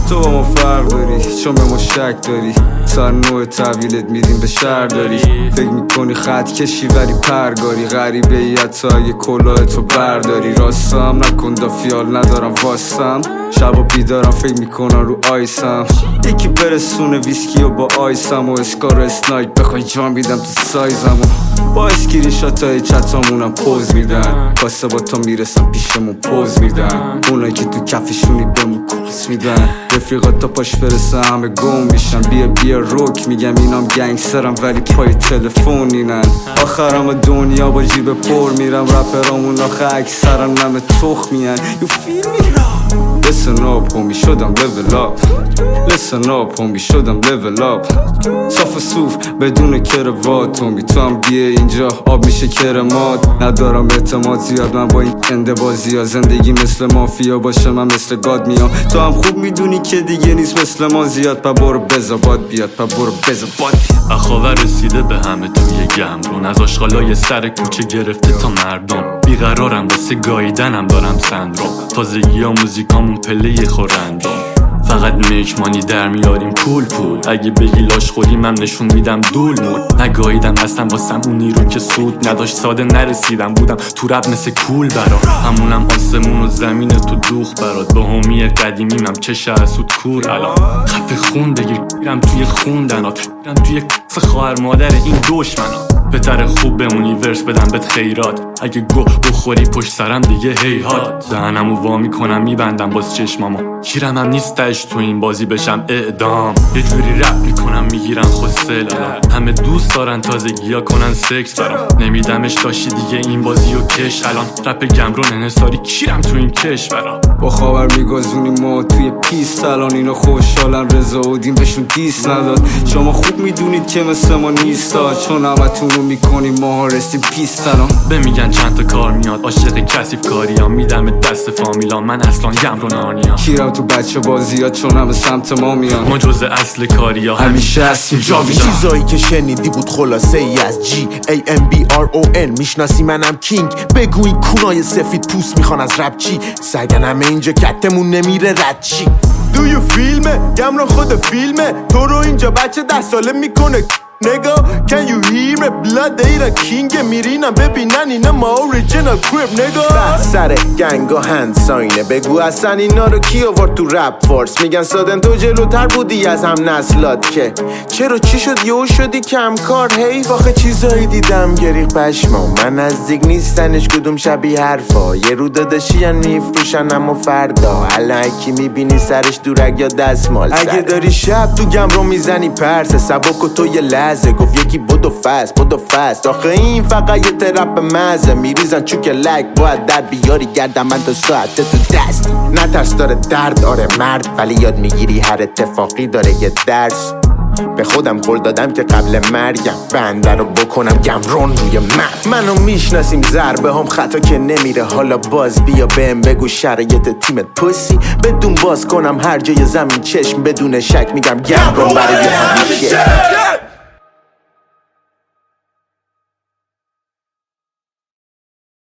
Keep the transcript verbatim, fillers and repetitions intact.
تو با ما فرق داری چون به ما شک داری، سر نوع تحویلت میدیم به شهر داری. فکر میکنی خط کشی ولی پرگاری، غریبه ای حتی اگه کلاه تو برداری. راستم نکن دا فیال ندارم واسم، شبا بیدارم فکر میکنم رو آیسم. یکی برسونه ویسکی و با آیسم و اسکار و اسنایپ بخوای جان بیدم تو سایزم و با اسکرین شات های چتامونم پوز میدن، واسه با تا میرسم پیشمون پوز میدن. اونایی که تو کفشونی بمون کوس میدن، رفیقات تا پاش برسه همه گم میشن. بیا بیا روک میگم اینام گنگسترم ولی پای تلفن اینن. آخرم دنیا با جیب پر میرم، رپرامون آخه اکثرم نم تخ میان. You feel me now؟ Listen up homie شدم level up، Listen up homie شدم level up. صاف صوف بدون کروات homie، تو هم بیه اینجا آب میشه کرمات. ندارم اعتماد زیاد من با این کنده بازی ها، زندگی مثل مافیا باشه من مثل گاد میام. تو هم خوب میدونی که دیگه نیست مثل ما زیاد، پا برو بزا باد بیاد، پا برو بزا باد بیاد. اخاور رسیده به همه توی گمرون، از آشغالای سر کوچه گرفته تا مردم. بیقرارم واسه گاییدنم دارم سندروم، تازگی ها موزیکامون پله خورندم. فقط میکمانی در میاریم پول پول، اگه بگی لاش خوریم من نشون میدم دول مول. نگاهیدم اصلا واسم اونی رو که سود نداشت، ساده نرسیدم بودم تو رب مثل کول برا. همونم آسمون و زمین تو دوخ برات، با همی قدیمیم هم چشه اسود کور. الان خفه خون بگیرم توی خوندنات، گیرم توی کف خواهر مادر این دشمنا. بهتره خوب به اونیورس بدم بهت خیرات، اگه گو بخوری پشت سرم دیگه هیهات. دهنمو وا میکنم میبندم باز چشمامو، کیرم هم نیستش تو این بازی بشم اعدام. یه جوری رپ میکنم میگیرن خوستل، همه دوست دارن تازگیا کنن سکس برام. نمیدمش داشتی دیگه این بازی و کش، الان رپ گمرون انحصاری کیرم تو این کشورا. با خاور میگازونیم ما توی پیست، الان اینا خوشحالن رضا و دین بهشون دیست نداد. شما خوب میدونید که مثل ما نیستا، چون همتونو میکنیم ما رسیم پیست. الان به میگن چند تا کار میاد، عاشق کثیف کاریا میدم دست فامیلا. من اصلا گمرون آنیا کیرم تو بچه بازیات چون همه سمت ما میان. ما جز اصل کاریا همیشه هستیم جاویدان. چیزایی که شنیدی بود خلاصه ای از جی ای ام بی آر او ان. میشناسی منم کینگ، بگو این کونای سفید پوست میخوان از رپ چی؟ سگن همه اینجا کتمون نمیره رد چی؟ Do you feel me؟ گمرون خود فیلمه، تو رو اینجا بچه ده ساله میکنه نگا. Can you hear me؟ بلاد ایران کینگ میرینم ببینن اینا ما اوریجینال کریپ نگا. سر گنگا هند ساینه، بگو اصلا اینا رو کی آورد تو رپ فورس؟ میگن سادن تو جلوتر بودی از هم نسلات، که چرا چی شد یهو شدی کم کار؟ هی واخه چیزایی دیدم گریق پشما، من نزدیک نیستنش کدوم شبیه حرفا. یه رو داداشی میفروشن اما فردا الان کی میبینی سرش دورک یا دستمال. اگه داری شب تو گمرون میزنی پرسه، سبک و تو یه لحظه گفت یکی بدو فست بدو فست. آخه این فقط یه ترپ مزه، میریزن چوک لک باید در بیاری گردم من تا ساعته تو دست. نترس داره درد آره مرد، ولی یاد میگیری هر اتفاقی داره یه درس. به خودم قول دادم که قبل مرگم بنده رو بکنم گمرون روی من. منو میشناسیم ضربه هم خطا که نمیره، حالا باز بیا بهم بگو شرایط تیمت پوسی. بدون باز کنم هر جای زمین چشم بدون شک میگم گمرون برای همیشه.